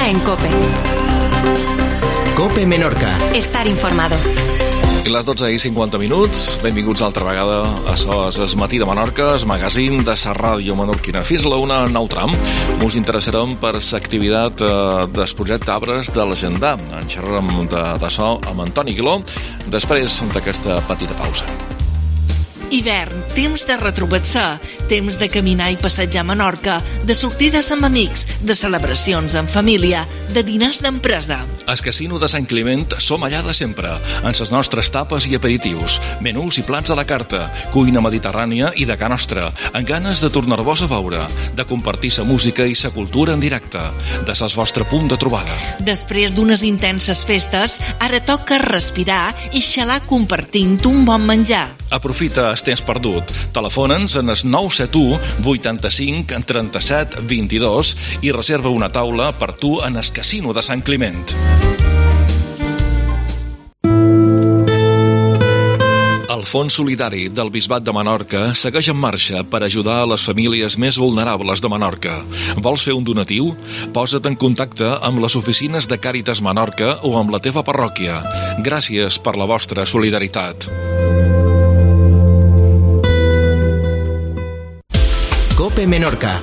en COPE. COPE Menorca. Estar informado. I les 12:50. Benvinguts altra vegada a SOS Matí de Menorca, el magazín de la ràdio menorquina. Fins a la una, nou tram. Us interessarem per l'activitat del projecte Arbres de l'Agendar. En xerrarem d'això amb Antoni Aguiló després d'aquesta petita pausa. Hivern, temps de retrobar-se, temps de caminar i passejar a Menorca, de sortides amb amics, de celebracions en família, de dinars d'empresa. Al Casino de Sant Climent som allà de sempre, en les nostres tapes i aperitius, menús i plats a la carta, cuina mediterrània i de ca nostra, amb ganes de tornar-vos a veure, de compartir sa música i sa cultura en directe, de ses vostre punt de trobada. Després d'unes intenses festes, ara toca respirar i xalar compartint un bon menjar. Aprofita el temps perdut. Telefona'ns en el 971 85 37 22 i reserva una taula per tu en el Casino de Sant Climent. El Fons Solidari del Bisbat de Menorca segueix en marxa per ajudar a les famílies més vulnerables de Menorca. Vols fer un donatiu? Posa't en contacte amb les oficines de Càritas Menorca o amb la teva parròquia. Gràcies per la vostra solidaritat. COPE Menorca.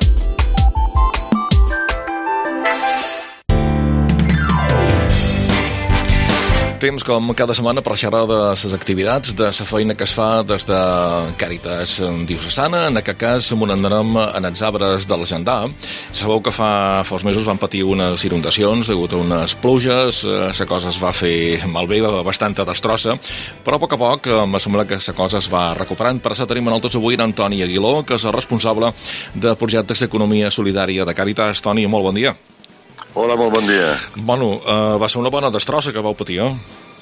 Temps com cada setmana per xerrar de les activitats, de la feina que es fa des de Càritas Diocesana. En aquest cas, m'ho anarem en els arbres de l'Agendar. Sabeu que fa uns mesos van patir unes inundacions degut a unes pluges. La cosa es va fer malbé, bastant destrossa, però a poc me sembla que la cosa es va recuperant. Per això tenim amb nosaltres avui en Antoni Aguiló, que és el responsable de projectes d'economia solidària de Càritas. Toni, molt bon dia. Hola, molt bon dia. Bueno, va ser una bona destrossa que vau patir, eh?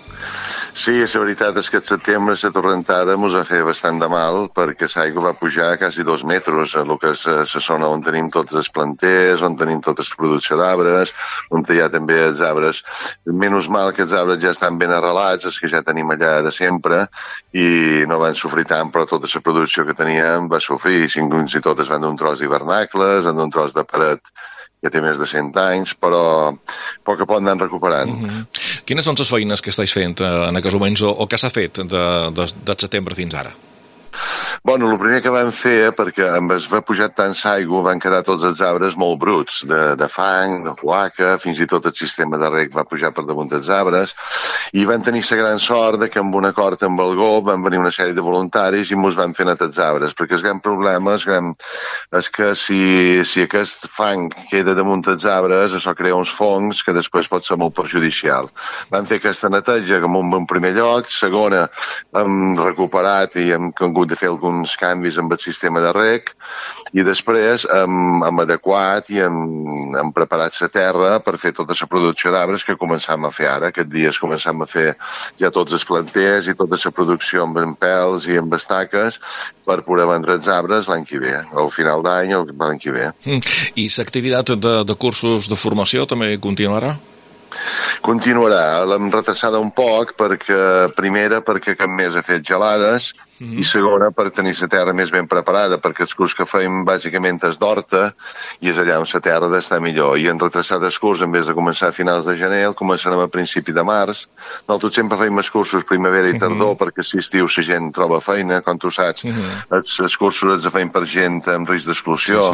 Sí, la veritat és que el setembre la torrentada ens va fer bastant de mal perquè l'aigua va pujar a quasi 2 metres, el que és la zona on tenim tots els planters, on tenim tota la producció d'arbres, on hi ha també els arbres. Menys mal que els arbres ja estan ben arrelats, els que ja tenim allà de sempre, i no van sofrir tant, però tota la producció que teníem va sofrir. Fins i tot es van d'un tros d'hivernacles, d'un tros de paret que té més de 100 anys, però a poc a poc anem recuperant. Quines són les feines que estàs fent en aquests moments o que s'ha fet de setembre fins ara? Bueno, el primer que vam fer, perquè es va pujar tants aigua, van quedar tots els arbres molt bruts, de fang, de huaca, fins i tot el sistema de reg va pujar per damunt dels arbres, i van tenir la gran sort que amb un acord amb el GOB van venir una sèrie de voluntaris i ens van fer netar els arbres, perquè el gran problema és que si aquest fang queda damunt dels arbres, això crea uns fongs que després pot ser molt perjudicial. Van fer aquesta neteja en un primer lloc, segona hem recuperat i hem hagut de fer alguns canvis amb el sistema de reg i després hem adequat i hem preparat la terra per fer tota la producció d'arbres que començam a fer ara. Aquests dies començam a fer ja tots els planters i tota la producció amb empels i amb estaques per poder vendre els arbres l'any que ve, al final d'any o l'any que ve. I l'activitat de cursos de formació també continuarà? Continuarà, l'hem retrasada un poc primera perquè cap mes ha fet gelades i segona per tenir la terra més ben preparada, perquè els curs que fem bàsicament és d'horta i és allà on la terra ha d'estar millor. I hem retrasat el curs, en vez de començar a finals de gener, el començarem a principi de març. Nosaltres sempre fem els cursos primavera i tardor perquè si estiu la gent troba feina, com tu saps. Els cursos els fem per gent amb risc d'exclusió.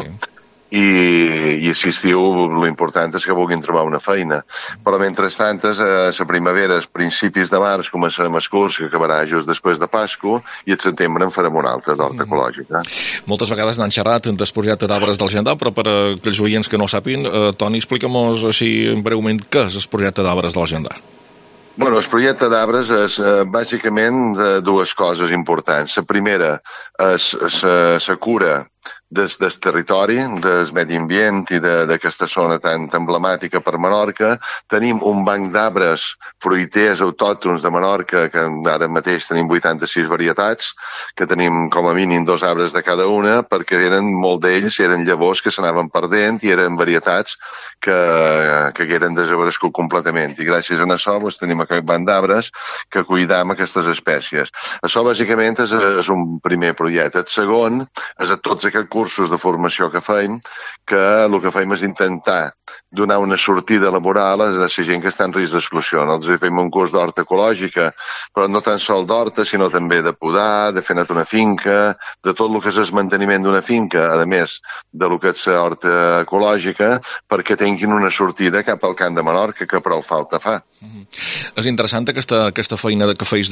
I si estiu l'important és que vulguin trobar una feina. Però mentrestant, a la primavera, als principis de març, començarem el curs que acabarà just després de Pasqua i al setembre en farem un altre d'horta ecològica. Moltes vegades n'han xerrat del projecte d'arbres de l'Agendar, però per a aquells oients que no ho sàpiguen, Toni, explica'm-nos així breument què és el projecte d'arbres de l'Agendar. Bueno, el projecte d'arbres és bàsicament dues coses importants. La primera és la cura del territori, del medi ambient i d'aquesta zona tan emblemàtica per Menorca. Tenim un banc d'arbres fruiters autòctons de Menorca, que ara mateix tenim 86 varietats, que tenim com a mínim 2 arbres de cada una, perquè molt d'ells eren llavors que s'anaven perdent i eren varietats que eren desaparegut completament. I gràcies a això tenim aquest banc d'arbres que cuidam aquestes espècies. Això bàsicament és un primer projecte. El segon és a tots aquests cursos de formació que fem, que el que fem és intentar donar una sortida laboral a la gent que està en risc d'exclusió. Nosaltres fem un curs d'horta ecològica, però no tan sol d'horta, sinó també de podar, de fer net una finca, de tot el que és el manteniment d'una finca, a més de lo que és l'horta ecològica, perquè tinguin una sortida cap al Camp de Menorca, que prou falta fa. És interessant aquesta feina que feis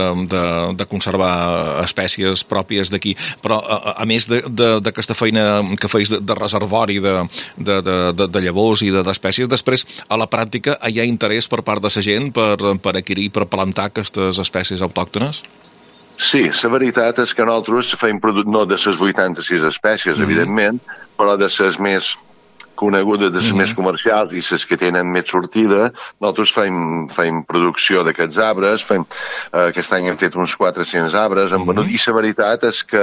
de conservar espècies pròpies d'aquí, però a més d'aquesta feina que feis de reservori de llavors i d'espècies, després a la pràctica hi ha interès per part de la gent per adquirir, per plantar aquestes espècies autòctones? Sí, la veritat és que nosaltres fem no de les 86 espècies, evidentment, però de les més conegudes, de les més comercials i les que tenen més sortida. Nosaltres fem producció d'aquests arbres, aquest any hem fet uns 400 arbres, i la veritat és que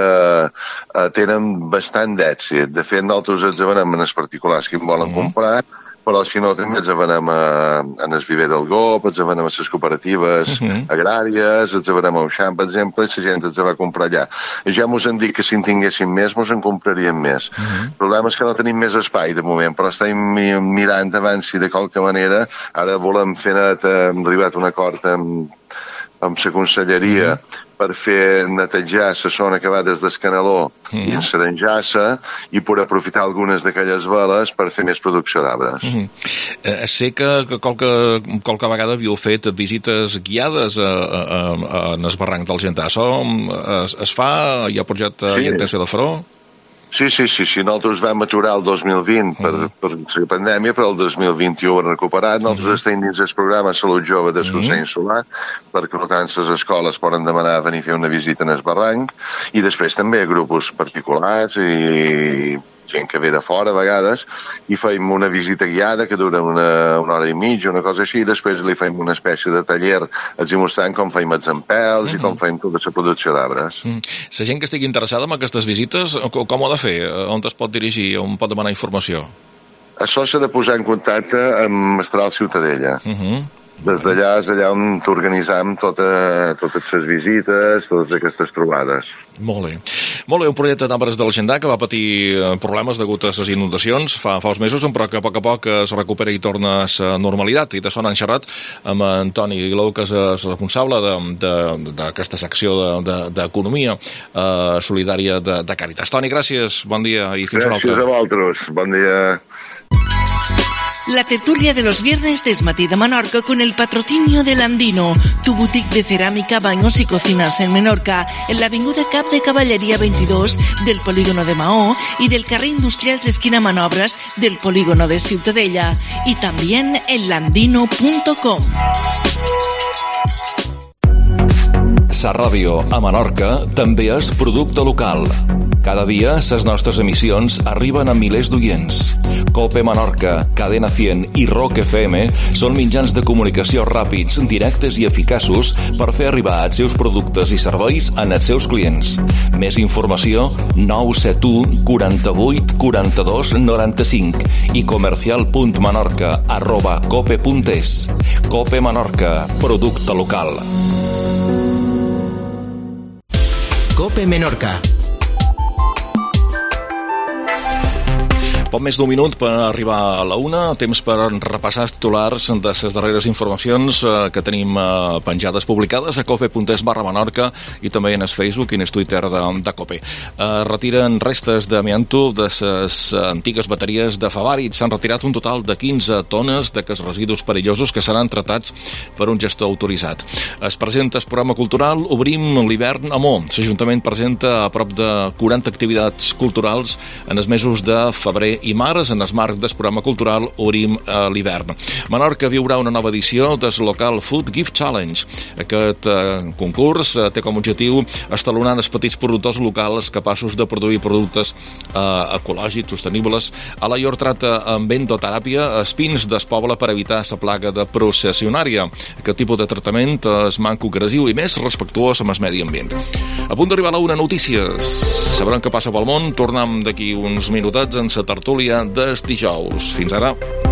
tenen bastant d'èxit. De fet, nosaltres els venem en els particulars que en volen comprar, però si no també els venem en el viver del Gop, els venem a les cooperatives agràries, els venem a Auxant, per exemple, i la gent els va comprar allà. Ja mos han dit que si en tinguéssim més, mos en compraríem més. El problema és que no tenim més espai de moment, però estem mirant abans si de qualque manera ara volem fer hem arribat a un acord amb la conselleria per fer netejar la zona que va des d'Escanaló i en Serenjassa i per aprofitar algunes d'aquelles veles per fer més producció d'arbres. Sé que qualque vegada havíeu fet visites guiades en el barranc del Gentà. Això es fa? Hi ha projecte i intenció de fer-ho? Sí, nosaltres vam aturar el 2020 per la pandèmia, però el 2021 ho hem recuperat. Nosaltres estem dins el programa Salut Jove de Solsona Insular, perquè per tant les escoles poden demanar venir a fer una visita en el barranc, i després també grups particulars i gent que ve de fora a vegades, i fem una visita guiada que dura una hora i mitja, una cosa així, i després li fem una espècie de taller, els mostrant com fem els empels i com fem tota la producció d'arbres. La gent que estigui interessada en aquestes visites, com ho ha de fer? On es pot dirigir? On pot demanar informació? Això s'ha de posar en contacte amb Mestral Ciutadella. Des d'allà és allà on t'organitzam totes les visites, totes aquestes trobades. Molt bé. Un projecte d'arbres de la Gentà que va patir problemes degut a les inundacions fa uns mesos, però que a poc es recupera i torna a la normalitat. I de son han xerrat amb Antoni Guilou, que és el responsable d'aquesta secció d'economia solidària de Càritas. Toni, gràcies, bon dia i fins una altra. Gràcies a vosaltres, bon dia. La tertulia de los viernes de Esmatí de Menorca con el patrocinio del Andino, tu boutique de cerámica, baños y cocinas en Menorca, en la avinguda Cap de Caballería 22 del polígono de Mahó y del carrer Industrials esquina Manobras del polígono de Ciutadella, y también en landino.com. Sa Ràdio a Menorca també és producte local. Cada dia, les nostres emissions arriben a milers d'oients. COPE Menorca, Cadena 100 i Rock FM són mitjans de comunicació ràpids, directes i eficaços per fer arribar els seus productes i serveis als seus clients. Més informació 971 48 42 95 i comercial.menorca@cope.es. COPE Menorca, producte local. COPE Menorca. Poc més d'un minut per arribar a la una, temps per repassar els titulars de les darreres informacions que tenim penjades, publicades a cope.es/Menorca i també en el Facebook i en el Twitter de COPE. Retiren restes d'amianto de les antigues bateries de Favarit. S'han retirat un total de 15 tones d'aquests residus perillosos que seran tratats per un gestor autoritzat. Es presenta el programa cultural Obrim l'hivern a Mo. L'Ajuntament presenta a prop de 40 activitats culturals en els mesos de febrer i març en el marc del programa cultural Obrim l'hivern. Menorca viurà una nova edició del Local Food Gift Challenge. Aquest concurs té com a objectiu estalonar els petits productors locals capaços de produir productes ecològics, sostenibles. A la Ior trata amb endoteràpia espins del poble per evitar la plaga de processionària. Aquest tipus de tractament és manco agressiu i més respectuós amb el medi ambient. A punt d'arribar a la una, notícies. Sabrem què passa pel món. Tornem d'aquí uns minutets en la tertúlia des dijous. Fins ara.